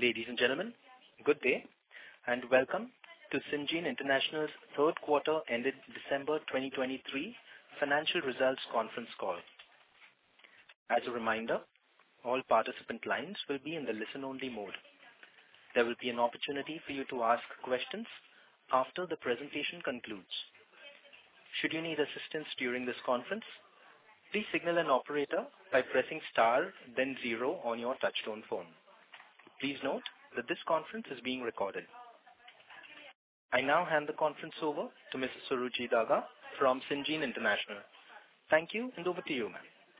Ladies and gentlemen, good day and welcome to Syngene International's third quarter ended December 2023 financial results conference call. As a reminder, all participant lines will be in the listen-only mode. There will be an opportunity for you to ask questions after the presentation concludes. Should you need assistance during this conference, please signal an operator by pressing star then 0 on your touchtone phone. Please note that this conference is being recorded. I now hand the conference over to Mrs. Suruchi Daga from Syngene International. Thank you, and over to you, ma'am.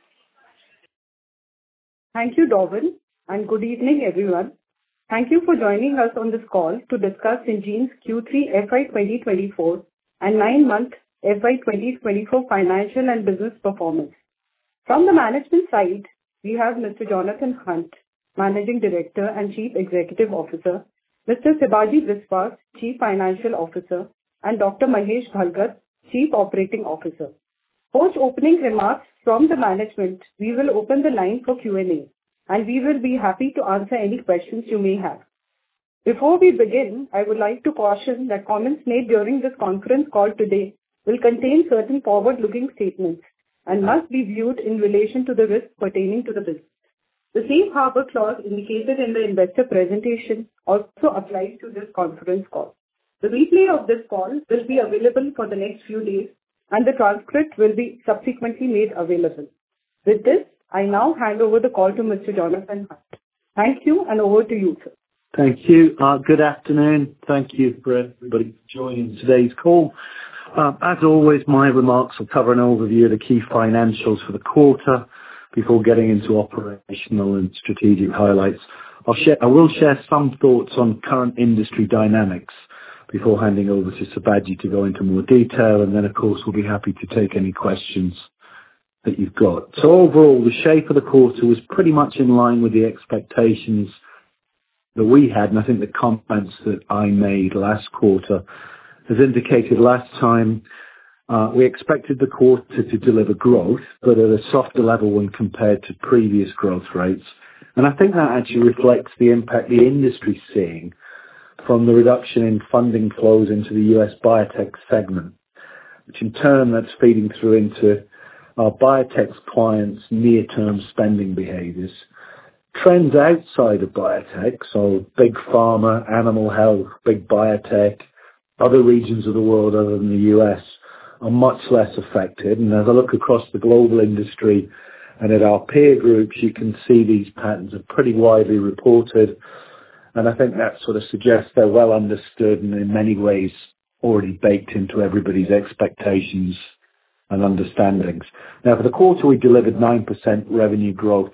Thank you, Darwin, and good evening, everyone. Thank you for joining us on this call to discuss Syngene's Q3 FY 2024 and 9-month FY 2024 financial and business performance. From the management side, we have Mr. Jonathan Hunt, Managing Director and Chief Executive Officer, Mr. Sibaji Biswas, Chief Financial Officer, and Dr. Mahesh Bhalgat, Chief Operating Officer. Post opening remarks from the management, we will open the line for Q&A, and we will be happy to answer any questions you may have. Before we begin, I would like to caution that comments made during this conference call today will contain certain forward-looking statements and must be viewed in relation to the risks pertaining to the business. The safe harbor clause indicated in the investor presentation also applies to this conference call. The replay of this call will be available for the next few days, and the transcript will be subsequently made available. With this, I now hand over the call to Mr. Jonathan Hunt. Thank you, and over to you, sir. Thank you. Good afternoon. Thank you for everybody joining today's call. As always, my remarks will cover an overview of the key financials for the quarter before getting into operational and strategic highlights. I will share some thoughts on current industry dynamics before handing over to Sibaji to go into more detail, and then, of course, we'll be happy to take any questions that you've got. So overall, the shape of the quarter was pretty much in line with the expectations that we had, and I think the comments that I made last quarter, as indicated last time, we expected the quarter to deliver growth, but at a softer level when compared to previous growth rates. And I think that actually reflects the impact the industry is seeing from the reduction in funding flows into the US biotech segment, which in turn that's feeding through into our biotech clients' near-term spending behaviours. Trends outside of biotech, so big pharma, animal health, big biotech, other regions of the world other than the US, are much less affected. And as I look across the global industry and at our peer groups, you can see these patterns are pretty widely reported. And I think that sort of suggests they're well understood and in many ways already baked into everybody's expectations and understandings. Now, for the quarter, we delivered 9% revenue growth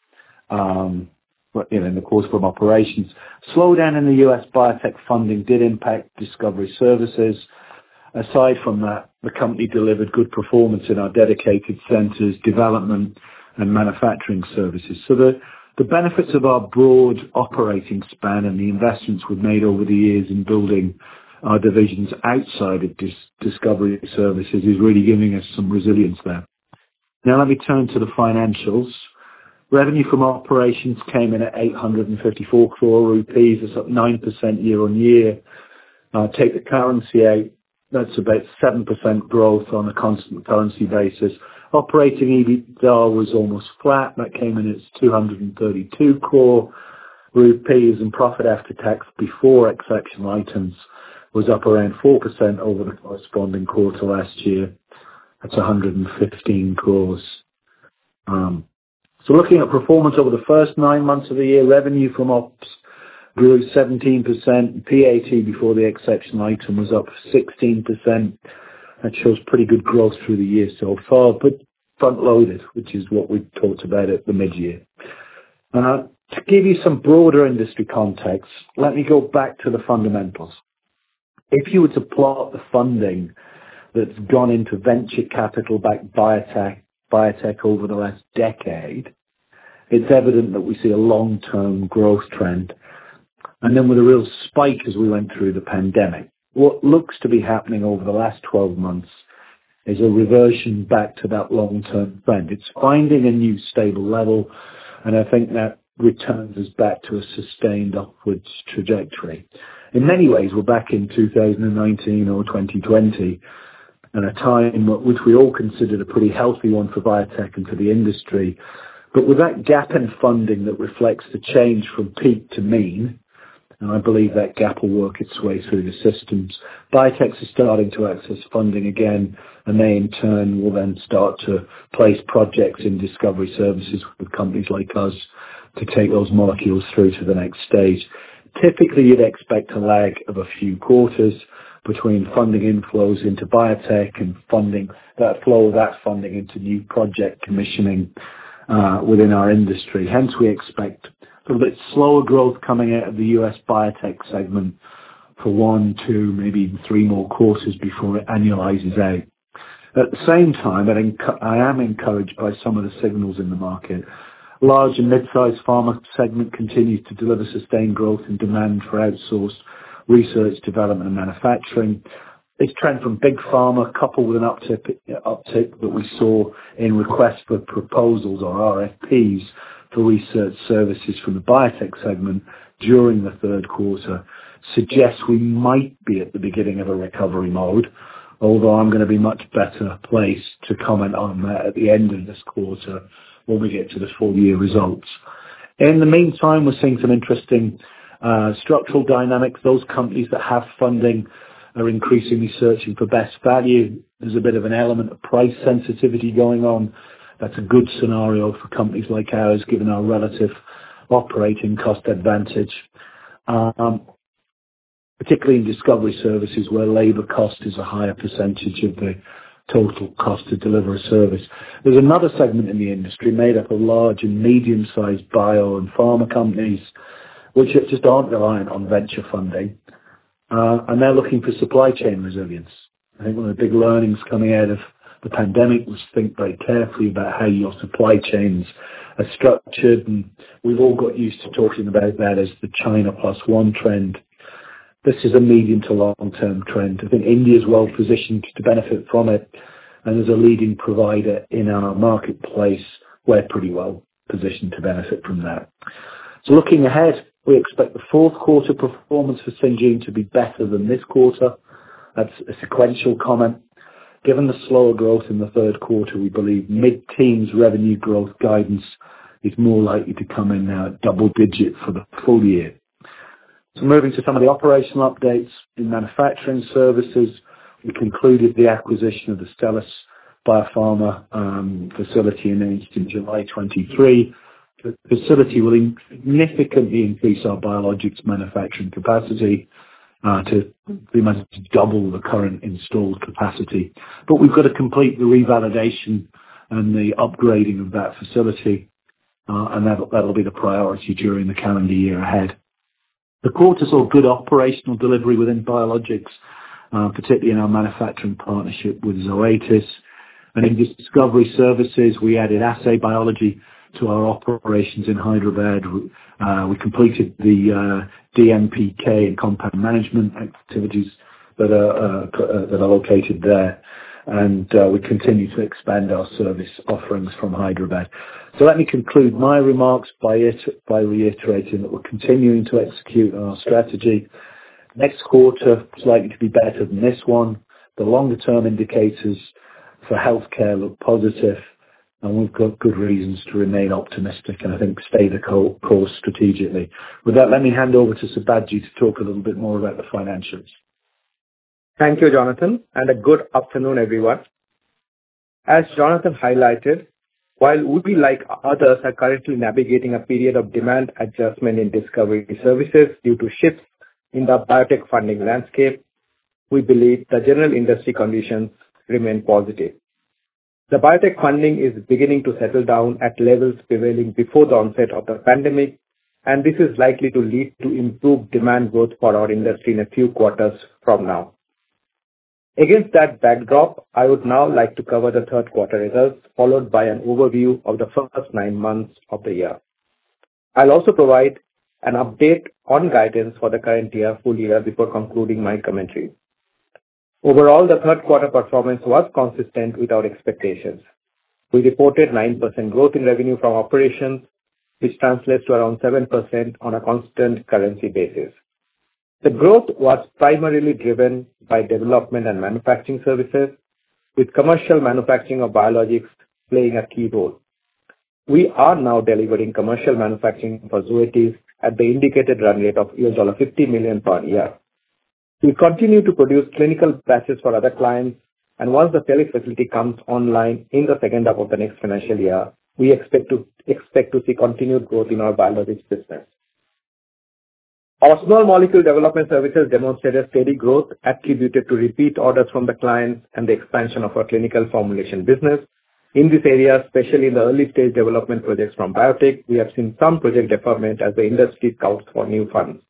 in the course from operations. Slowdown in the US biotech funding did impact discovery services. Aside from that, the company delivered good performance in our dedicated centres, development and manufacturing services. So the benefits of our broad operating span and the investments we've made over the years in building our divisions outside of discovery services is really giving us some resilience there. Now let me turn to the financials. Revenue from operations came in at 854 crore rupees. It's up 9% year on year. Take the currency out, that's about 7% growth on a constant currency basis. Operating EBITDA was almost flat. That came in at 232 crore rupees, and profit after tax before exceptional items was up around 4% over the corresponding quarter last year. That's 115 crores. So looking at performance over the first 9 months of the year, revenue from ops grew 17%. PAT before the exceptional item was up 16%. That shows pretty good growth through the year so far, but front-loaded, which is what we talked about at the mid-year. To give you some broader industry context, let me go back to the fundamentals. If you were to plot the funding that's gone into venture capital-backed biotech over the last decade, it's evident that we see a long-term growth trend. And then with a real spike as we went through the pandemic. What looks to be happening over the last 12 months is a reversion back to that long-term trend. It's finding a new stable level, and I think that returns us back to a sustained upwards trajectory. In many ways, we're back in 2019 or 2020, and a time which we all considered a pretty healthy one for biotech and for the industry. But with that gap in funding that reflects the change from peak to mean, and I believe that gap will work its way through the systems, biotechs are starting to access funding again, and they in turn will then start to place projects in discovery services with companies like us to take those molecules through to the next stage. Typically, you'd expect a lag of a few quarters between funding inflows into biotech and that flow of that funding into new project commissioning within our industry. Hence, we expect a little bit slower growth coming out of the US biotech segment for 1, 2, maybe even 3 more quarters before it annualizes out. At the same time, I am encouraged by some of the signals in the market. Large and mid-sized pharma segment continues to deliver sustained growth and demand for outsourced research, development and manufacturing. This trend from big pharma, coupled with an uptick that we saw in requests for proposals or RFPs for research services from the biotech segment during the third quarter, suggests we might be at the beginning of a recovery mode, although I'm going to be much better placed to comment on that at the end of this quarter when we get to the full year results. In the meantime, we're seeing some interesting structural dynamics. Those companies that have funding are increasingly searching for best value. There's a bit of an element of price sensitivity going on. That's a good scenario for companies like ours, given our relative operating cost advantage, particularly in discovery services where labour cost is a higher percentage of the total cost to deliver a service. There's another segment in the industry made up of large and medium-sized bio and pharma companies, which just aren't reliant on venture funding, and they're looking for supply chain resilience. I think one of the big learnings coming out of the pandemic was think very carefully about how your supply chains are structured, and we've all got used to talking about that as the China plus one trend. This is a medium to long-term trend. I think India is well positioned to benefit from it, and as a leading provider in our marketplace, we're pretty well positioned to benefit from that. So looking ahead, we expect the fourth quarter performance for Syngene to be better than this quarter. That's a sequential comment. Given the slower growth in the third quarter, we believe mid-teens revenue growth guidance is more likely to come in now at double-digit for the full year. So moving to some of the operational updates in manufacturing services, we concluded the acquisition of the Stelis Biopharma facility in July 23. The facility will significantly increase our biologics manufacturing capacity to pretty much double the current installed capacity. But we've got to complete the revalidation and the upgrading of that facility, and that'll be the priority during the calendar year ahead. The quarter saw good operational delivery within biologics, particularly in our manufacturing partnership with Zoetis. And in discovery services, we added assay biology to our operations in Hyderabad. We completed the DMPK and compound management activities that are located there. And we continue to expand our service offerings from Hyderabad. So let me conclude my remarks by reiterating that we're continuing to execute on our strategy. Next quarter is likely to be better than this one. The longer term indicators for healthcare look positive, and we've got good reasons to remain optimistic and I think stay the course strategically. With that, let me hand over to Sibaji to talk a little bit more about the financials. Thank you, Jonathan, and a good afternoon, everyone. As Jonathan highlighted, while we, like others, are currently navigating a period of demand adjustment in discovery services due to shifts in the biotech funding landscape, we believe the general industry conditions remain positive. The biotech funding is beginning to settle down at levels prevailing before the onset of the pandemic, and this is likely to lead to improved demand growth for our industry in a few quarters from now. Against that backdrop, I would now like to cover the third quarter results, followed by an overview of the first 9 months of the year. I'll also provide an update on guidance for the current year, full year, before concluding my commentary. Overall, the third quarter performance was consistent with our expectations. We reported 9% growth in revenue from operations, which translates to around 7% on a constant currency basis. The growth was primarily driven by development and manufacturing services, with commercial manufacturing of biologics playing a key role. We are now delivering commercial manufacturing for Zoetis at the indicated run rate of $50 million per year. We continue to produce clinical batches for other clients, and once the Stelis facility comes online in the second half of the next financial year, we expect to see continued growth in our biologics business. Our small molecule development services demonstrated steady growth attributed to repeat orders from the clients and the expansion of our clinical formulation business. In this area, especially in the early stage development projects from biotech, we have seen some project deferment as the industry scouts for new funds.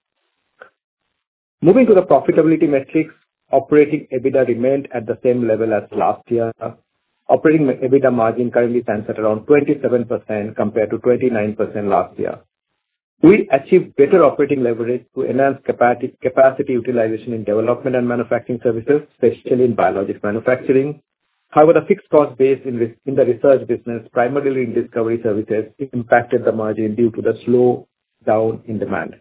Moving to the profitability metrics, operating EBITDA remained at the same level as last year. Operating EBITDA margin currently stands at around 27% compared to 29% last year. We achieved better operating leverage to enhance capacity utilization in development and manufacturing services, especially in biologics manufacturing. However, the fixed cost base in the research business, primarily in discovery services, impacted the margin due to the slowdown in demand.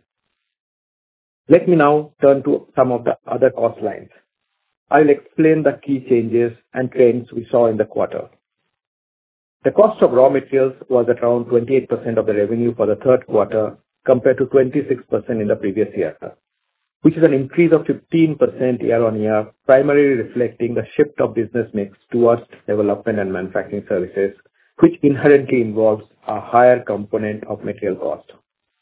Let me now turn to some of the other cost lines. I'll explain the key changes and trends we saw in the quarter. The cost of raw materials was at around 28% of the revenue for the third quarter compared to 26% in the previous year, which is an increase of 15% year-on-year, primarily reflecting the shift of business mix towards development and manufacturing services, which inherently involves a higher component of material cost.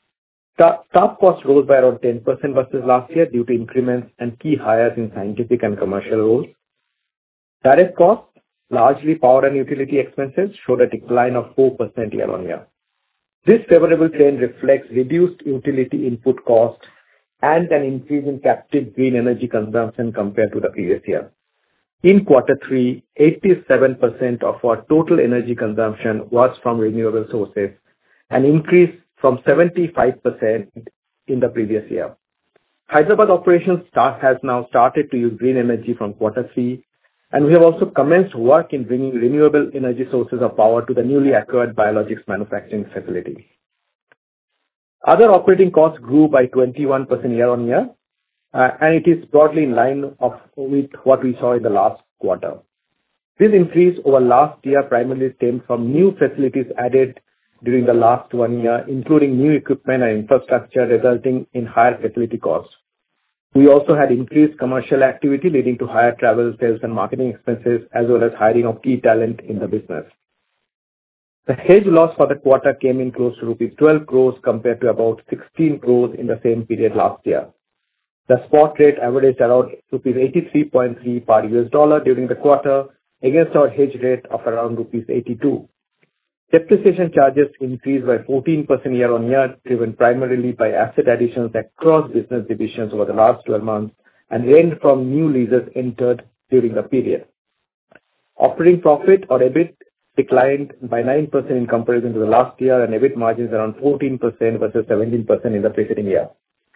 Staff costs rose by around 10% versus last year due to increments and key hires in scientific and commercial roles. Direct costs, largely power and utility expenses, showed a decline of 4% year-on-year. This favorable trend reflects reduced utility input cost and an increase in captive green energy consumption compared to the previous year. In quarter 3, 87% of our total energy consumption was from renewable sources, an increase from 75% in the previous year. Hyderabad operations has now started to use green energy from quarter 3, and we have also commenced work in bringing renewable energy sources of power to the newly acquired biologics manufacturing facility. Other operating costs grew by 21% year-on-year, and it is broadly in line with what we saw in the last quarter. This increase over last year primarily stemmed from new facilities added during the last 1 year, including new equipment and infrastructure, resulting in higher facility costs. We also had increased commercial activity leading to higher travel, sales and marketing expenses, as well as hiring of key talent in the business. The hedge loss for the quarter came in close to rupees 12 crores compared to about 16 crores in the same period last year. The spot rate averaged around rupees 83.3 per US dollar during the quarter against our hedge rate of around rupees 82. Depreciation charges increased by 14% year-on-year, driven primarily by asset additions across business divisions over the last 12 months and rent from new leases entered during the period. Operating profit or EBIT declined by 9% in comparison to the last year, and EBIT margins around 14% versus 17% in the preceding year.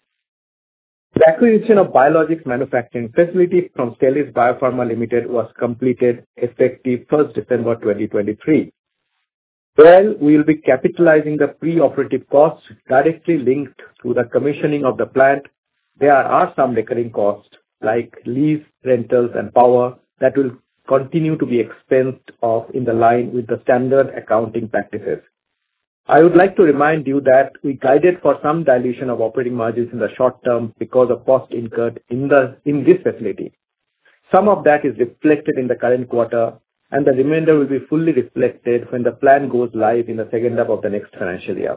The acquisition of biologics manufacturing facility from Stelis Biopharma Limited was completed effective 1st December 2023. While we will be capitalizing the pre-operative costs directly linked to the commissioning of the plant, there are some recurring costs like lease, rentals and power that will continue to be expensed off in the line with the standard accounting practices. I would like to remind you that we guided for some dilution of operating margins in the short term because of cost incurred in this facility. Some of that is reflected in the current quarter, and the remainder will be fully reflected when the plan goes live in the second half of the next financial year.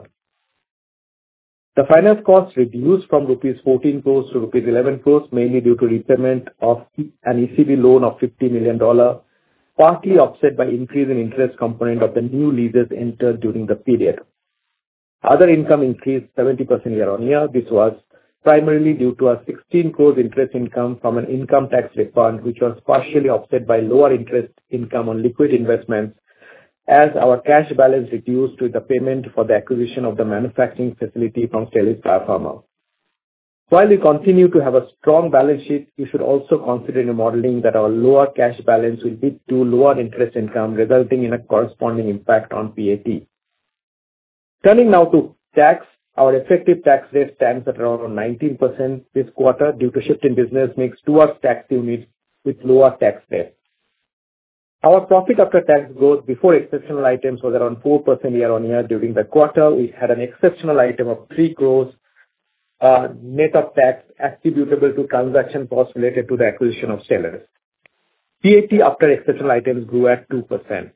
The finance costs reduced from rupees 14 crores to rupees 11 crores, mainly due to repayment of an ECB loan of $50 million, partly offset by increase in interest component of the new leases entered during the period. Other income increased 70% year-on-year. This was primarily due to a 16 crores interest income from an income tax refund, which was partially offset by lower interest income on liquid investments as our cash balance reduced with the payment for the acquisition of the manufacturing facility from Stelis Biopharma. While we continue to have a strong balance sheet, you should also consider in your modeling that our lower cash balance will lead to lower interest income, resulting in a corresponding impact on PAT. Turning now to tax, our effective tax rate stands at around 19% this quarter due to shift in business mix towards tax units with lower tax rates. Our profit after tax growth before exceptional items was around 4% year-on-year during the quarter. We had an exceptional item of 3 crores net of tax attributable to transaction costs related to the acquisition of Stelis. PAT after exceptional items grew at 2%.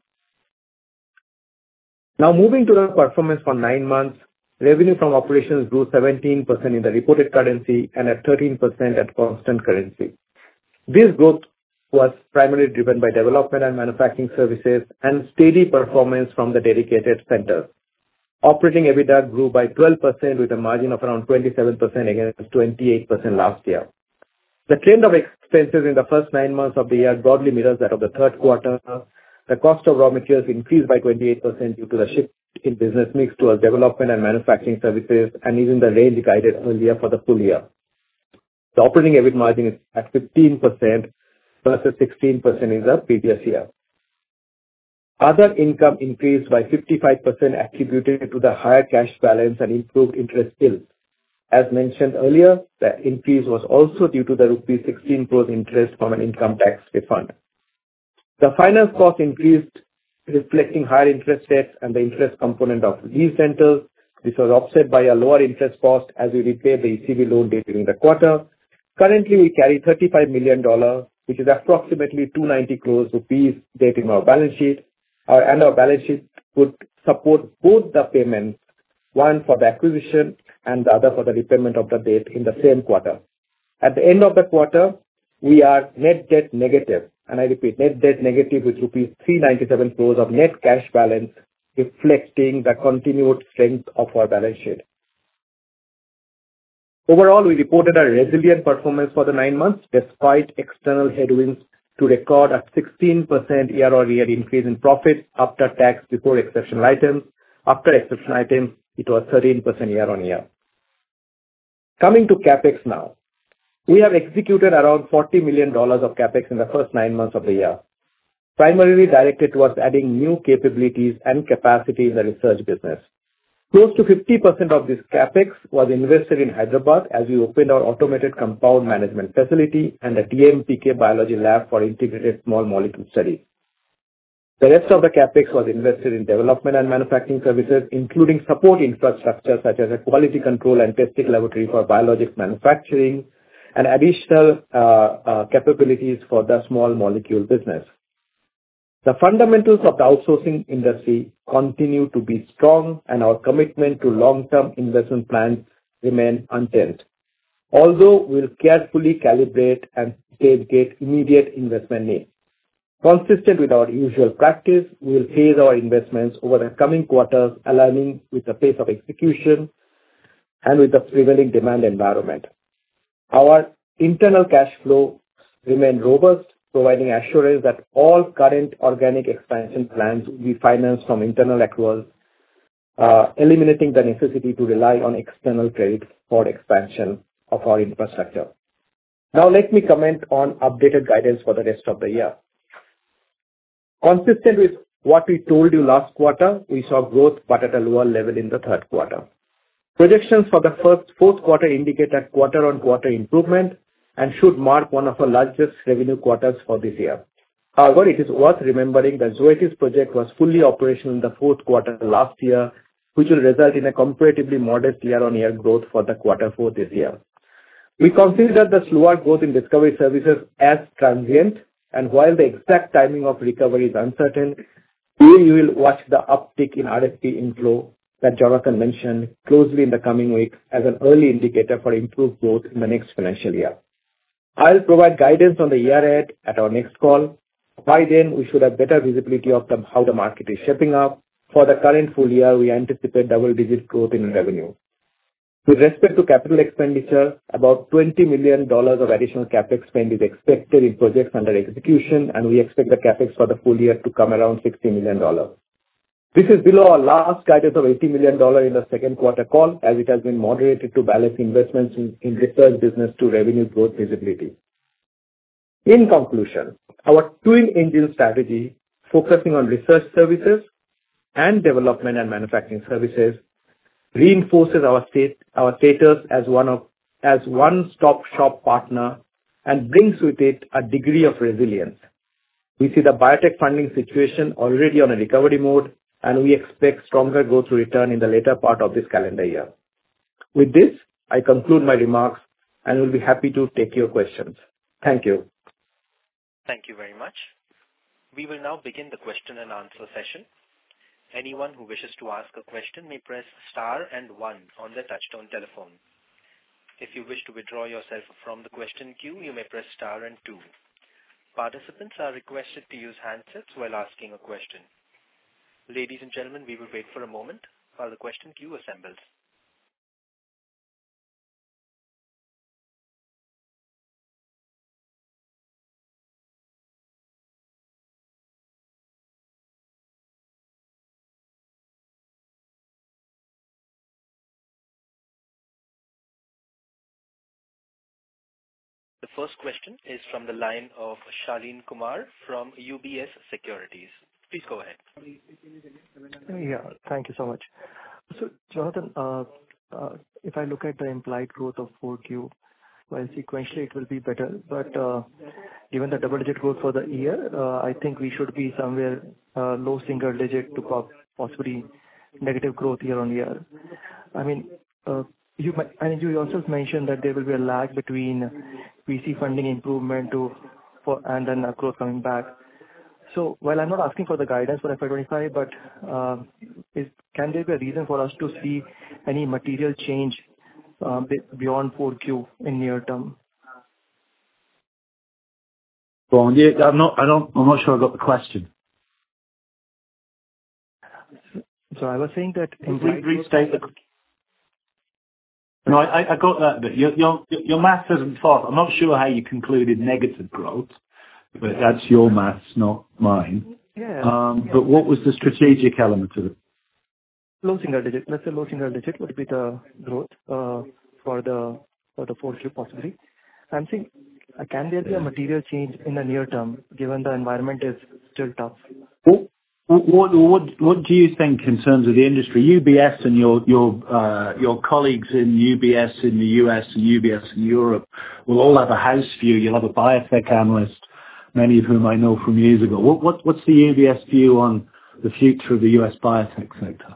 Now moving to the performance for 9 months, revenue from operations grew 17% in the reported currency and at 13% at constant currency. This growth was primarily driven by development and manufacturing services and steady performance from the dedicated centers. Operating EBITDA grew by 12% with a margin of around 27% against 28% last year. The trend of expenses in the first 9 months of the year broadly mirrors that of the third quarter. The cost of raw materials increased by 28% due to the shift in business mix towards development and manufacturing services and is in the range guided earlier for the full year. The operating EBIT margin is at 15% versus 16% in the previous year. Other income increased by 55% attributed to the higher cash balance and improved interest bills. As mentioned earlier, the increase was also due to the rupees 16 crores interest from an income tax refund. The finance cost increased, reflecting higher interest rates and the interest component of lease rentals. This was offset by a lower interest cost as we repaid the ECB loan during the quarter. Currently, we carry $35 million, which is approximately 290 crores rupees debt in our balance sheet. Our balance sheet would support both the payments, one for the acquisition and the other for the repayment of the debt in the same quarter. At the end of the quarter, we are net debt negative, and I repeat, net debt negative with rupees 397 crores of net cash balance, reflecting the continued strength of our balance sheet. Overall, we reported a resilient performance for the 9 months despite external headwinds to record a 16% year-on-year increase in profit after tax before exceptional items. After exceptional items, it was 13% year-on-year. Coming to CapEx now. We have executed around $40 million of CapEx in the first 9 months of the year, primarily directed towards adding new capabilities and capacity in the research business. Close to 50% of this CapEx was invested in Hyderabad as we opened our automated compound management facility and a DMPK biology lab for integrated small molecule studies. The rest of the CapEx was invested in development and manufacturing services, including support infrastructure such as a quality control and testing laboratory for biologics manufacturing and additional capabilities for the small molecule business. The fundamentals of the outsourcing industry continue to be strong and our commitment to long-term investment plans remain unchanged. Although we'll carefully calibrate and stage-gate immediate investment needs. Consistent with our usual practice, we will phase our investments over the coming quarters, aligning with the pace of execution and with the prevailing demand environment. Our internal cash flow remain robust, providing assurance that all current organic expansion plans will be financed from internal accruals, eliminating the necessity to rely on external credit for expansion of our infrastructure. Now let me comment on updated guidance for the rest of the year. Consistent with what we told you last quarter, we saw growth but at a lower level in the third quarter. Projections for the fourth quarter indicate a quarter-on-quarter improvement and should mark one of the largest revenue quarters for this year. However, it is worth remembering that Zoetis project was fully operational in the fourth quarter last year, which will result in a comparatively modest year-on-year growth for the quarter 4 this year. We consider the slower growth in discovery services as transient, and while the exact timing of recovery is uncertain, we will watch the uptick in RFP inflow that Jonathan mentioned closely in the coming weeks as an early indicator for improved growth in the next financial year. I'll provide guidance on the year ahead at our next call. By then, we should have better visibility of how the market is shaping up. For the current full year, we anticipate double-digit growth in revenue. With respect to capital expenditure, about $20 million of additional CapEx spend is expected in projects under execution, and we expect the CapEx for the full year to come around $60 million. This is below our last guidance of $80 million in the second quarter call, as it has been moderated to balance investments in research business to revenue growth visibility. In conclusion, our twin engine strategy, focusing on research services and development and manufacturing services, reinforces our status as one-stop shop partner and brings with it a degree of resilience. We see the biotech funding situation already on a recovery mode, and we expect stronger growth to return in the later part of this calendar year. With this, I conclude my remarks and will be happy to take your questions. Thank you. Thank you very much. We will now begin the question and answer session. Anyone who wishes to ask a question may press star and 1 on their touchtone telephone. If you wish to withdraw yourself from the question queue, you may press star and 2. Participants are requested to use handsets while asking a question. Ladies and gentlemen, we will wait for a moment while the question queue assembles. The first question is from the line of Shaleen Kumar from UBS Securities. Please go ahead. Yeah, thank you so much. So, Jonathan, if I look at the implied growth of 4Q, well, sequentially it will be better, but given the double-digit growth for the year, I think we should be somewhere low single-digit to possibly negative growth year on year. I mean, you yourself mentioned that there will be a lag between VC funding improvement and then growth coming back. So while I'm not asking for the guidance for FY25, but can there be a reason for us to see any material change beyond 4Q in near term? Well, yeah, I'm not sure I got the question. So I was saying that restate the. No, I got that, but your maths isn't fault. I'm not sure how you concluded negative growth, but that's your maths, not mine. Yeah. But what was the strategic element of it? Low single digit. Let's say low single digit would be the growth for the 4Q possibly. I'm saying, can there be a material change in the near term given the environment is still tough? What do you think in terms of the industry? UBS and your colleagues in UBS in the US and UBS in Europe will all have a house view. You'll have a biotech analyst, many of whom I know from years ago. What's the UBS view on the future of the US biotech sector?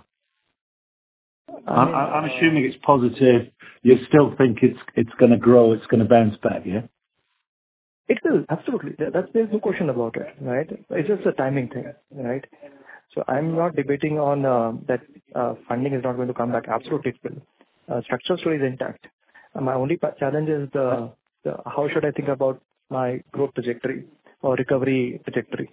I'm assuming it's positive. You still think it's going to grow, it's going to bounce back, yeah? It will, absolutely. There's no question about it, right? It's just a timing thing, right? So I'm not debating on that funding is not going to come back. Absolutely it will. Structural story is intact. My only challenge is the how should I think about my growth trajectory or recovery trajectory?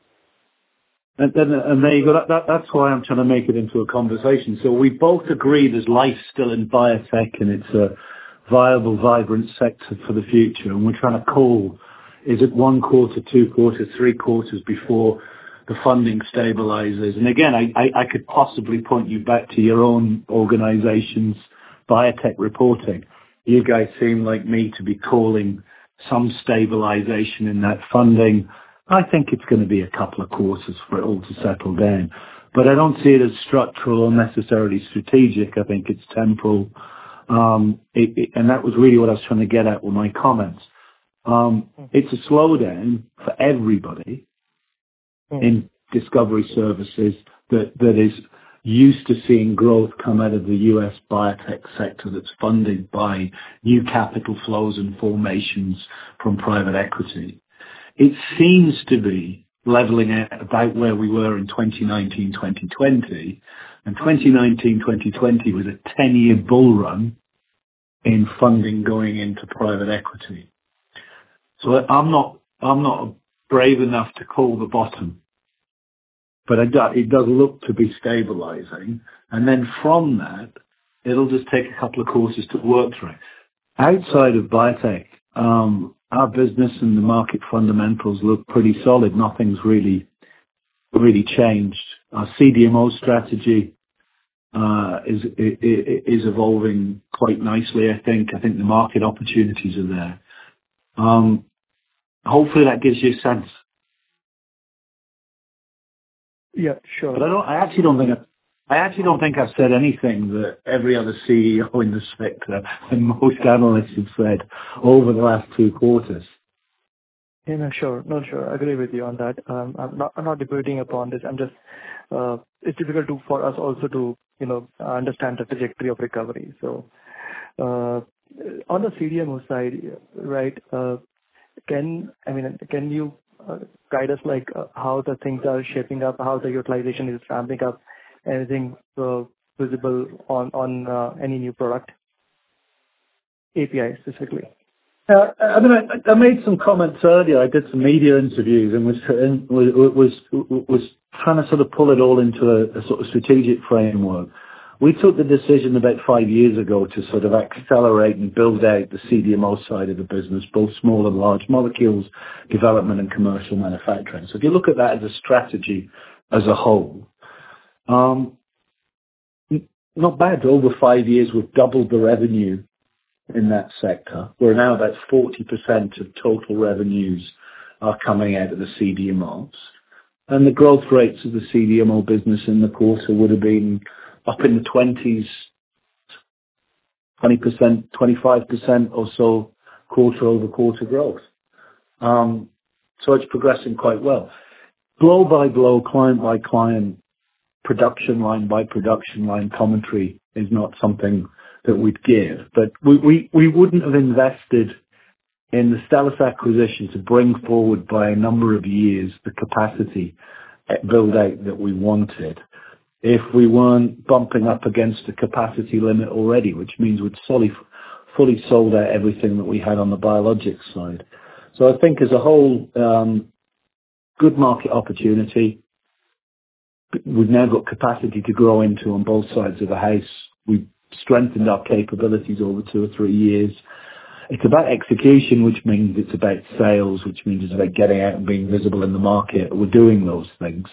And there you go. That's why I'm trying to make it into a conversation. So we both agree there's life still in biotech and it's a viable, vibrant sector for the future. And we're trying to call, is it 1 quarter, 2 quarters, 3 quarters before the funding stabilizes? And again, I could possibly point you back to your own organization's biotech reporting. You guys seem like me to be calling some stabilization in that funding. I think it's going to be a couple of quarters for it all to settle down. But I don't see it as structural or necessarily strategic. I think it's temporal. And that was really what I was trying to get at with my comments. It's a slowdown for everybody in discovery services that is used to seeing growth come out of the US biotech sector that's funded by new capital flows and formations from private equity. It seems to be leveling out about where we were in 2019, 2020. And 2019, 2020 was a 10-year bull run in funding going into private equity. So I'm not brave enough to call the bottom, but it does look to be stabilizing. And then from that, it'll just take a couple of quarters to work through. Outside of biotech, our business and the market fundamentals look pretty solid. Nothing's really changed. Our CDMO strategy is evolving quite nicely, I think. I think the market opportunities are there. Hopefully that gives you a sense. Yeah, sure. But I actually don't think I actually don't think I've said anything that every other CEO in the sector and most analysts have said over the last 2 quarters. Yeah, no, sure. No, sure. I agree with you on that. I'm not debating upon this. I'm just, it's difficult for us also to, understand the trajectory of recovery. So, on the CDMO side, right, can you guide us, like, how the things are shaping up, how the utilization is ramping up, anything visible on any new product, API specifically? I made some comments earlier. I did some media interviews and was trying to sort of pull it all into a sort of strategic framework. We took the decision about 5 years ago to sort of accelerate and build out the CDMO side of the business, both small and large molecules, development and commercial manufacturing. So if you look at that as a strategy as a whole, not bad. Over 5 years, we've doubled the revenue in that sector. We're now about 40% of total revenues are coming out of the CDMOs. And the growth rates of the CDMO business in the quarter would have been up in the 20s, 20%, 25% or so quarter-over-quarter growth. So it's progressing quite well. Blow by blow, client by client, production line by production line commentary is not something that we'd give. But we wouldn't have invested in the Stelis acquisition to bring forward by a number of years the capacity build out that we wanted if we weren't bumping up against the capacity limit already, which means we'd fully sold out everything that we had on the biologics side. So I think as a whole, good market opportunity. We've now got capacity to grow into on both sides of the house. We've strengthened our capabilities over 2 or 3 years. It's about execution, which means it's about sales, which means it's about getting out and being visible in the market. We're doing those things.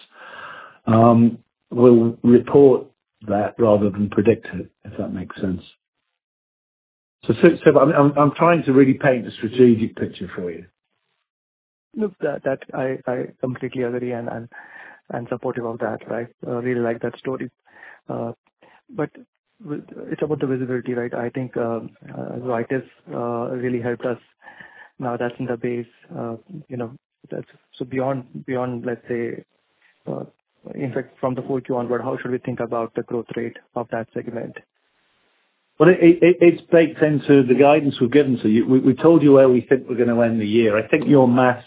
We'll report that rather than predict it, if that makes sense. So I'm trying to really paint a strategic picture for you. Look, that I completely agree and supportive of that, right? Really like that story. But it's about the visibility, right? I think Zoetis really helped us. Now that's in the base, that's so beyond, let's say, in fact, from the 4Q onward, how should we think about the growth rate of that segment? Well, it's baked into the guidance we've given. So we told you where we think we're going to end the year. I think your maths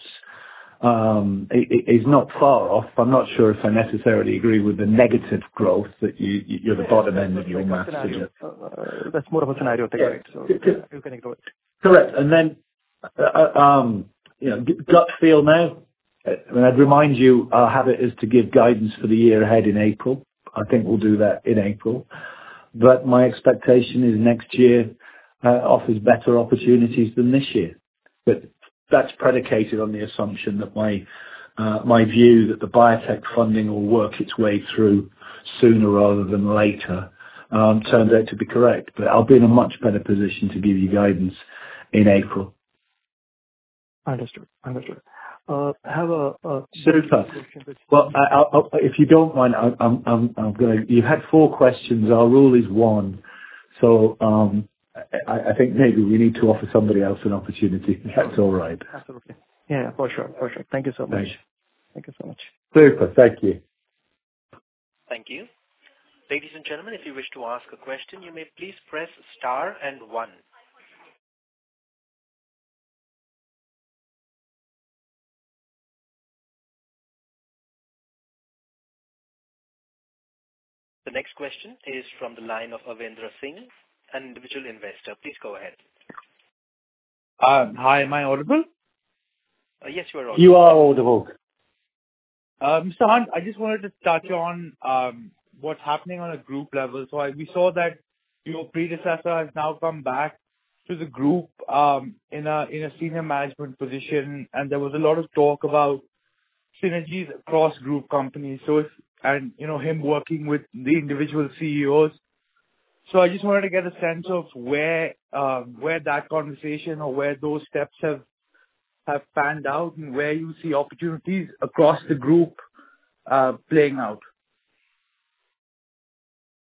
is not far off. I'm not sure if I necessarily agree with the negative growth that you're the bottom end of your maths. That's more of a scenario thing, right? So you can ignore it. Correct. And then, gut feel now. I'd remind you, our habit is to give guidance for the year ahead in April. I think we'll do that in April. But my expectation is next year offers better opportunities than this year. But that's predicated on the assumption that my view that the biotech funding will work its way through sooner rather than later turns out to be correct. But I'll be in a much better position to give you guidance in April. Understood. Have a super. Well, if you don't mind, I'm going to. You had 4 questions. Our rule is 1. So I think maybe we need to offer somebody else an opportunity. That's all right. Absolutely. Yeah, for sure. Thank you so much. Thank you so much. Super. Thank you. Thank you. Ladies and gentlemen, if you wish to ask a question, you may please press star and 1. The next question is from the line of Avendra Singh, an individual investor. Please go ahead. Hi, am I audible? Yes, you are audible. You are audible. Mr. Hunt, I just wanted to touch on what's happening on a group level. So we saw that your predecessor has now come back to the group in a senior management position, and there was a lot of talk about synergies across group companies. So him working with the individual CEOs. So I just wanted to get a sense of where that conversation or where those steps have panned out and where you see opportunities across the group playing out.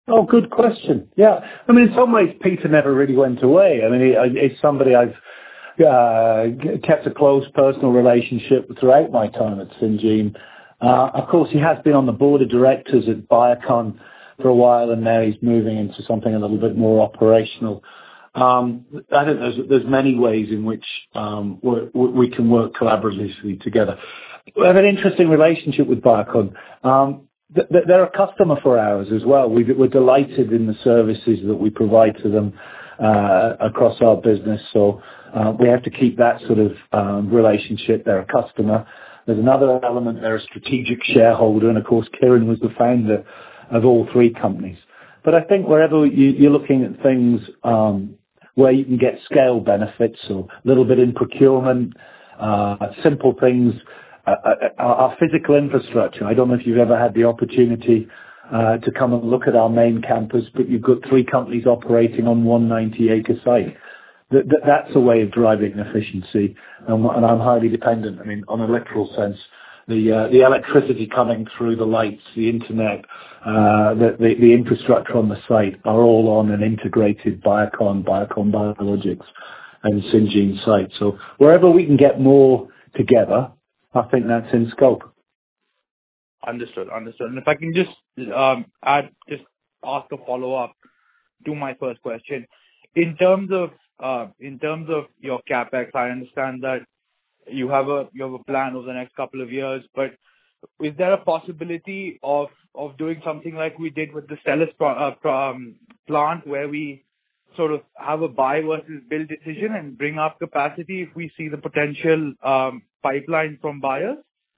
Oh, good question. Yeah. I mean, in some ways, Peter never really went away. I mean, it's somebody I've kept a close personal relationship throughout my time at Syngene. Of course, he has been on the board of directors at Biocon for a while, and now he's moving into something a little bit more operational. I think there's many ways in which we can work collaboratively together. We have an interesting relationship with Biocon. They're a customer for ours as well. We're delighted in the services that we provide to them across our business. So we have to keep that sort of relationship. They're a customer. There's another element. They're a strategic shareholder, and of course, Kiran was the founder of all three companies. But I think wherever you're looking at things where you can get scale benefits, so a little bit in procurement, simple things. Our physical infrastructure. I don't know if you've ever had the opportunity to come and look at our main campus, but you've got three companies operating on one 90-acre site. That's a way of driving efficiency, and I'm highly dependent. I mean, on a literal sense, the electricity coming through, the lights, the internet, the infrastructure on the site are all on an integrated Biocon Biologics and Syngene site. So wherever we can get more together, I think that's in scope. Understood. And if I can just ask a follow-up to my first question. In terms of your CapEx, I understand that you have a plan over the next couple of years, but is there a possibility of doing something like we did with the Stelis plant, where we sort of have a buy versus build decision and bring up capacity if we see the potential pipeline from buyers?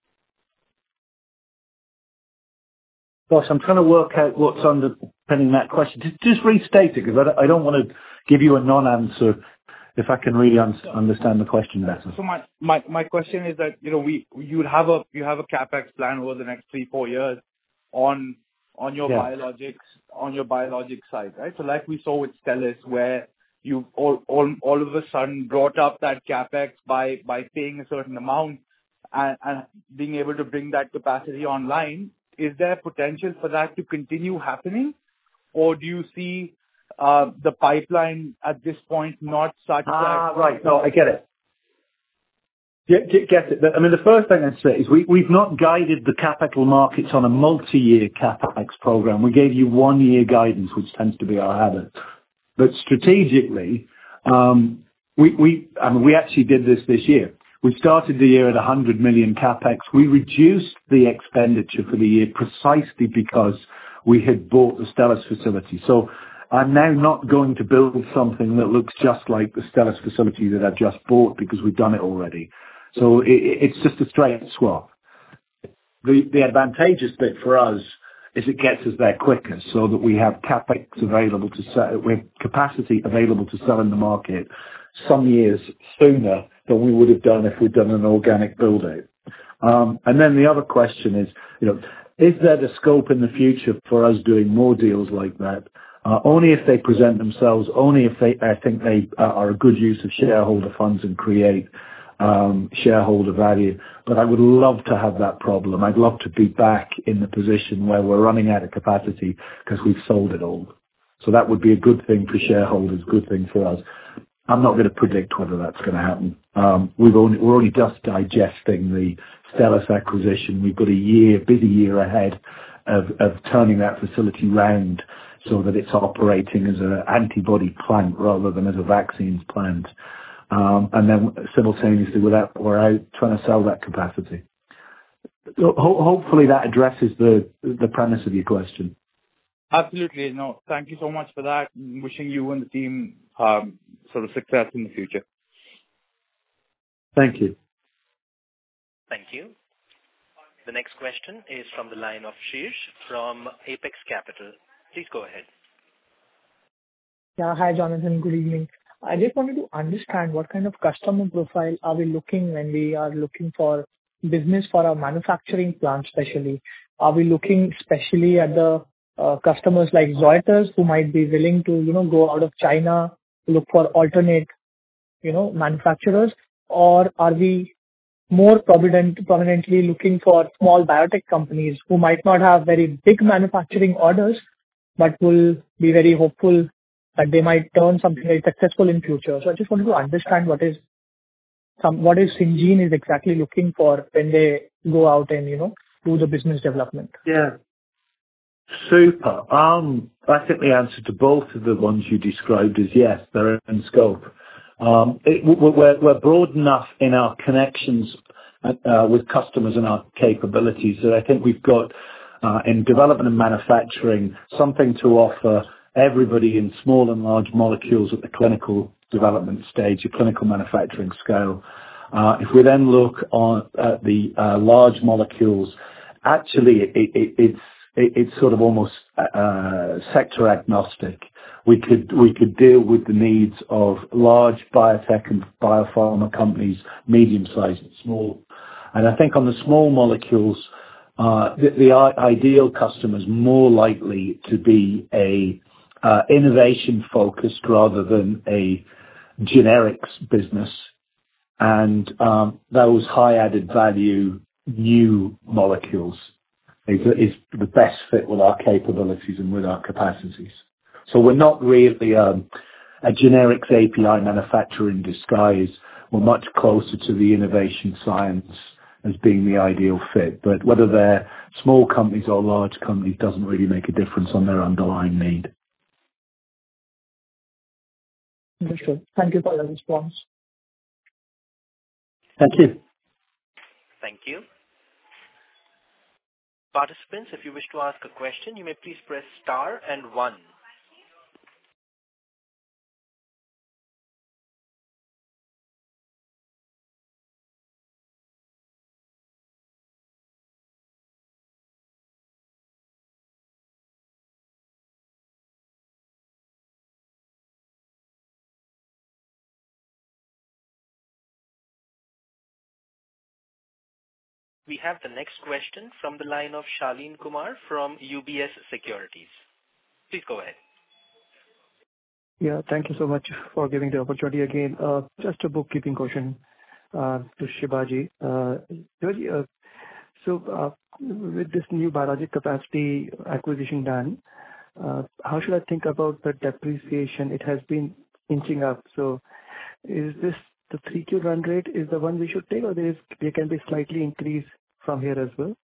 Gosh, I'm trying to work out what's underpinning that question. Just restate it, because I don't want to give you a non-answer if I can really understand the question better. So my question is that, you have a CapEx plan over the next 3-4 years on your biologics side, right? So like we saw with Stelis, where you all of a sudden brought up that CapEx by paying a certain amount and being able to bring that capacity online. Is there potential for that to continue happening, or do you see the pipeline at this point not such that? Right. No, I get it. Get it. I mean, the first thing I'd say is we've not guided the capital markets on a multi-year CapEx program. We gave you 1-year guidance, which tends to be our habit. But strategically, we actually did this year. We started the year at 100 million CapEx. We reduced the expenditure for the year precisely because we had bought the Stelis facility. So I'm now not going to build something that looks just like the Stelis facility that I've just bought, because we've done it already. So it's just a straight swap. The advantageous bit for us is it gets us there quicker, so that we have CapEx available to sell, we have capacity available to sell in the market some years sooner than we would have done if we'd done an organic build out. And then the other question is, is there the scope in the future for us doing more deals like that? Only if they present themselves, only if I think they are a good use of shareholder funds and create shareholder value. But I would love to have that problem. I'd love to be back in the position where we're running out of capacity because we've sold it all. So that would be a good thing for shareholders, good thing for us. I'm not going to predict whether that's going to happen. We're only just digesting the Stelis acquisition. We've got a busy year ahead of turning that facility round so that it's operating as an antibody plant rather than as a vaccines plant. And then simultaneously with that, we're out trying to sell that capacity. Hopefully that addresses the premise of your question. Absolutely. No, thank you so much for that. Wishing you and the team sort of success in the future. Thank you. Thank you. The next question is from the line of Shirish from Apex Capital. Please go ahead. Yeah. Hi, Jonathan. Good evening. I just wanted to understand what kind of customer profile are we looking when we are looking for business for our manufacturing plant especially? Are we looking especially at the customers like Zoetis who might be willing to, go out of China, look for alternate, manufacturers? Or are we more prominently looking for small biotech companies who might not have very big manufacturing orders, but will be very hopeful that they might turn something very successful in future. So I just wanted to understand what is Syngene is exactly looking for when they go out and, do the business development. Yeah. Super. I think the answer to both of the ones you described is yes, they're in scope. We're broad enough in our connections with customers and our capabilities that I think we've got in development and manufacturing something to offer everybody in small and large molecules at the clinical development stage, the clinical manufacturing scale. If we then look at the large molecules, actually it's sort of almost sector agnostic. We could deal with the needs of large biotech and biopharma companies, medium-sized and small. And I think on the small molecules, the ideal customer is more likely to be a innovation focused rather than a generics business, and those high added value new molecules is the best fit with our capabilities and with our capacities. So we're not really a generics API manufacturer in disguise. We're much closer to the innovation science as being the ideal fit. But whether they're small companies or large companies doesn't really make a difference on their underlying need. Understood. Thank you for the response. Thank you. Thank you. Participants, if you wish to ask a question, you may please press star and 1. We have the next question from the line of Shaleen Kumar from UBS Securities. Please go ahead. Yeah, thank you so much for giving the opportunity again. Just a bookkeeping question to Sibaji. Sibaji, so with this new biologic capacity acquisition done, how should I think about the depreciation? It has been inching up. So is this the 3Q run rate is the one we should take, or there can be slightly increase from here as well?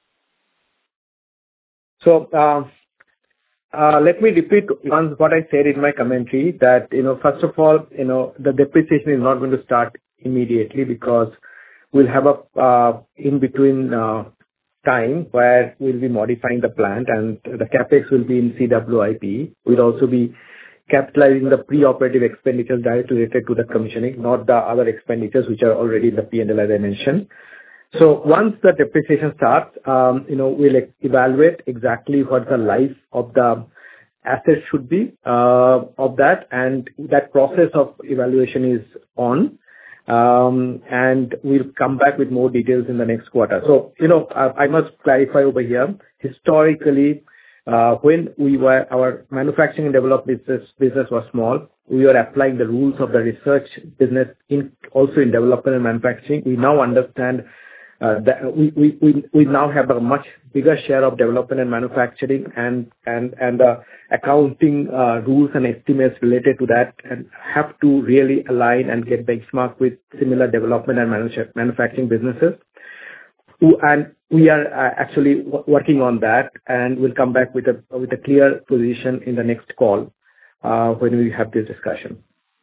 So let me repeat once what I said in my commentary that, first of all, the depreciation is not going to start immediately because we'll have a in-between time where we'll be modifying the plant and the capex will be in CWIP. We'll also be capitalizing the pre-operative expenditures directly related to the commissioning, not the other expenditures which are already in the P&L as I mentioned. So once the depreciation starts, we'll evaluate exactly what the life of the asset should be of that, and that process of evaluation is on, and we'll come back with more details in the next quarter. So, I must clarify over here, historically, when our manufacturing and development business was small, we were applying the rules of the research business also in development and manufacturing. We now understand that we now have a much bigger share of development and manufacturing and the accounting rules and estimates related to that, and have to really align and get benchmarked with similar development and manufacturing businesses. And we are actually working on that, and we'll come back with a clear position in the next call when we have this discussion.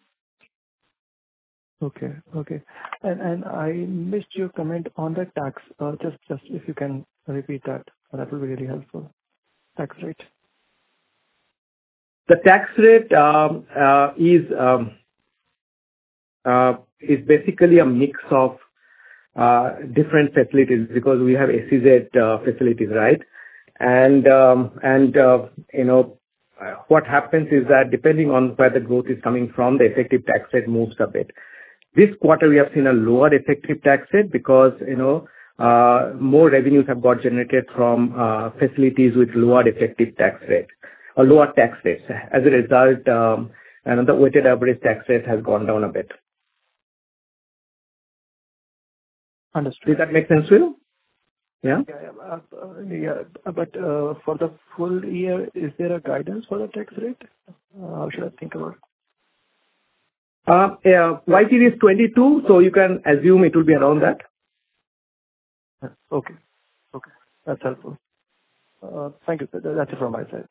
Okay. And I missed your comment on the tax. Just if you can repeat that will be really helpful. Tax rate. The tax rate is basically a mix of different facilities because we have SEZ facilities, right? And what happens is that depending on where the growth is coming from, the effective tax rate moves a bit. This quarter we have seen a lower effective tax rate because more revenues have got generated from facilities with lower effective tax rate or lower tax rates. As a result, the weighted average tax rate has gone down a bit. Understood. Does that make sense to you? Yeah? But for the full year, is there a guidance for the tax rate? How should I think about it? Yeah, YTD is 22, so you can assume it will be around that. Okay. That's helpful. Thank you. That's it from my side.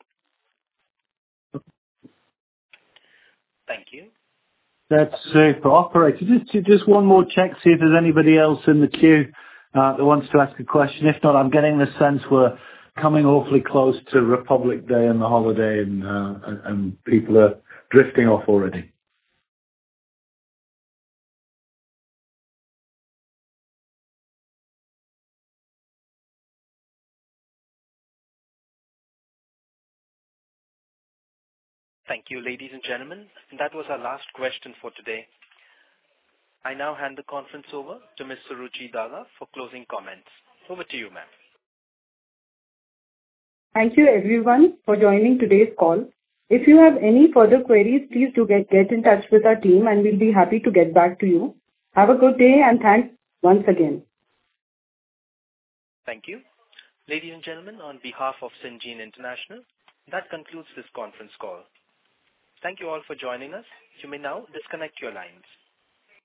Thank you. That's super. Operator, just one more check, see if there's anybody else in the queue that wants to ask a question. If not, I'm getting the sense we're coming awfully close to Republic Day and the holiday, and people are drifting off already. Thank you, ladies and gentlemen. That was our last question for today. I now hand the conference over to Ms. Suruchi Daga for closing comments. Over to you, ma'am. Thank you everyone for joining today's call. If you have any further queries, please do get in touch with our team and we'll be happy to get back to you. Have a good day and thanks once again. Thank you. Ladies and gentlemen, on behalf of Syngene International, that concludes this conference call. Thank you all for joining us. You may now disconnect your lines.